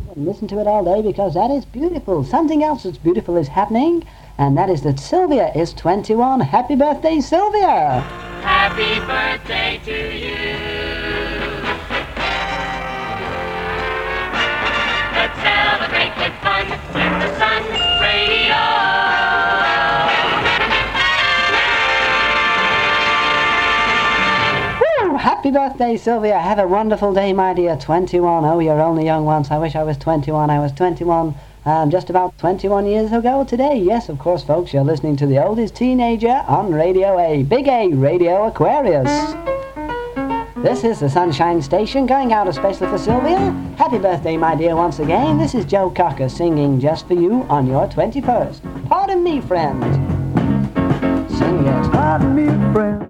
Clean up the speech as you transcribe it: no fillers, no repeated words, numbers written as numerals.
and listen to it all day because that is beautiful. Something else that's beautiful is happening, and that is that Sylvia is 21. Happy birthday, Sylvia! Happy birthday to you. Let's celebrate with fun with the Sun Radio. Woo! Happy birthday, Sylvia. Have a wonderful day, my dear. 21. Oh, you're only young once. I wish I was 21. I was 21 just about 21 years ago today. Yes, of course, folks, you're listening to the oldest teenager on Radio A. Big A, Radio Aquarius. This is the Sunshine Station, going out especially for Sylvia. Happy birthday, my dear, once again. This is Joe Cocker singing just for you on your 21st. Pardon me, friend. Sing it. Pardon me, friend.